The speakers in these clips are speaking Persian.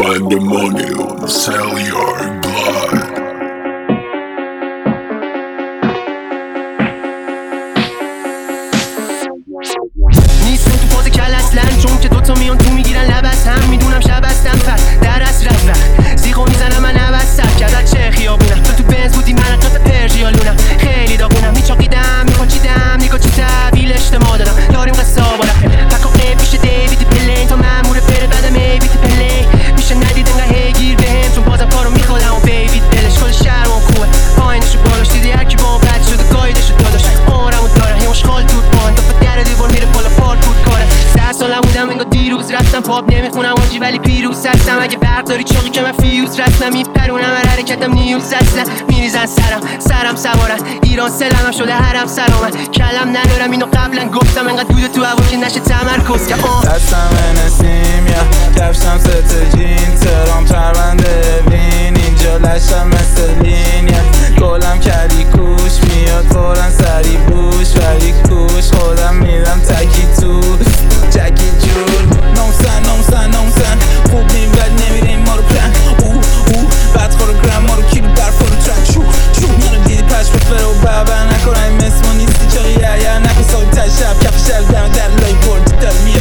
find the money or sell your blood. نیستم تو فاز کل اصلا، چون که دوتا میان تو میگیرن لب از هم. میدونم شب هستم پر در از رفت زیغو میزنم من نبستم کدر چه خیابونم. تو بنز بودی من قطع پرژیالونم، خیلی داغونم میچاقیدم میپاچیدم نگاه چه تحویل اجتماع دادم. داریم قصابا رفت فکاقه پیش دیوید پلین تا مامور بره بعدم ایوید پلی میشه ندید انگه هیگیر بهم، چون بازم کارو میخوادم و بیوید دلش کل شهرمون خوبه. پایینشو بالاش دیدی هرکی با اون قد شده قایدشو داداش عمرمو داره همش خال توت پان تا در دیوار میره بالا پارکور کاره. 10 سالم بودم انگار دیروز رفتم پاپ نمیخونم آجی ولی پیروز هستم. اگه برق داری چاقی که من فیوز رسنم میپرونم هر حرکتم نیوز هستن میریزن سرم سوارن ایران سلمم شده حرم سرامن کلم ندارم اینو قبلا گفتم انقدر دود تو هوا که نشه تمرکز که دستم نسیم یا کفشم ست جین ترام پرونده بین اینجا لشم مثل لینیت گلم کلی کوش میاد فورن سری بوش ولی کوش خودم میرم تکی تو جکی جور نومسن خوب نیم بد نمیریم ما رو پلن بعد خورو گرم ما رو کیلو برف رو ترک شو منو دیدی پش بفره و بابر نکن این مثل ما نیستی چاقی یا نکن ساقی تشب کف شل دم در لای برد دل میاد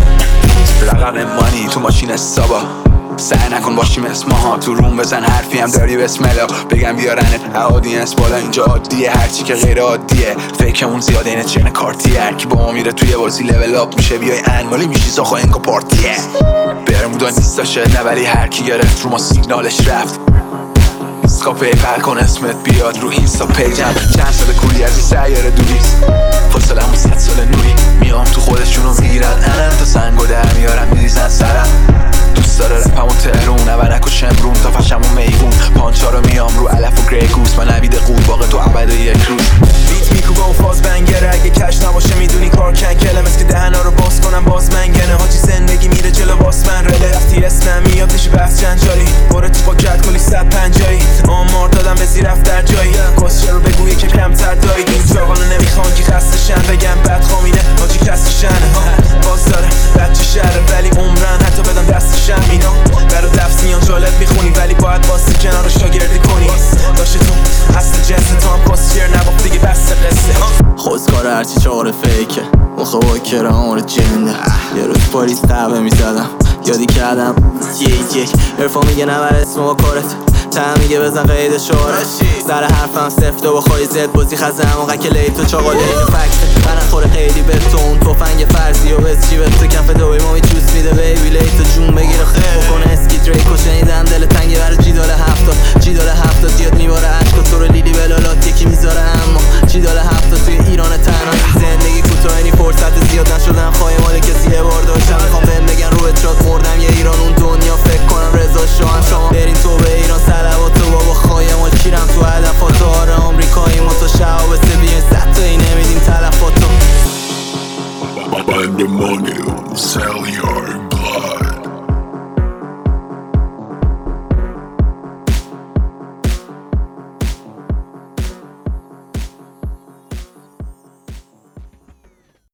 رقم مانی تو ماشین سابا سعی نکن باشیم اسمها تو روم بزن حرفی هم داری بسم الله بگم بیارنت آدینس بالا اینجا عادیه هرچی که غیر عادیه فکرمون زیاده اینه چنه کارتیه هرکی با ما میره توی بازی لول اپ میشه بیای انمالی میشی ساخو انگا پارتیه برمودا نیستاشه نه ولی هرکی گرفت رو ما سیگنالش رفت اسکا پیپر کن اسمت بیاد رو اینستا پیجم چند سال کوری از این سیاره دوریست فاصله همون 100 سال نوری میام تو خودشونو میگیرن انم تا سنگو در میارم میریزن سرم دوست داره رپمو تهرون نبرک و شمرون تا فشمو میگون پانچا رو میام رو علف و گری گوس من نبیده قورباغه تو عبد یک روز بیت میکوبه و فاز بنگره اگه کش نباشه میدونی کار کنکله مثل که دهنا رو باز کنم باز منگنه حاجی زندگی میره جلو باس من رله رفتی اسمم میاد میشه بحث جنجالی باره تو با کرد کلی 150 آمار دادم به زیر در جایی کسچه رو بگویه که کمتر دارید این چاقانو نمیخوان که خستشن بگم بد خامینه حاجی کستشنه باز داره بچه شهره ولی عمرن حتی بدن دستشن اینا برا دفت میان جالب میخونی ولی باید باسی کنارش شاگردی کنی داشته تو هست جنس تو هم کسچر نباف دیگه بسته قصه خوزکار هرچی چهار فیکه مخه با کرام جنده یه روز پاریس قهوه میزدم یادی کردم یک ارفا میگه نبر اسم با کارت تا میگه بزن قید شهرت سر حرفم سفت و با خواهی زد بازی خزم اونقدر که لیت و چاقاله اینو فکته من خوره خیلی بهتون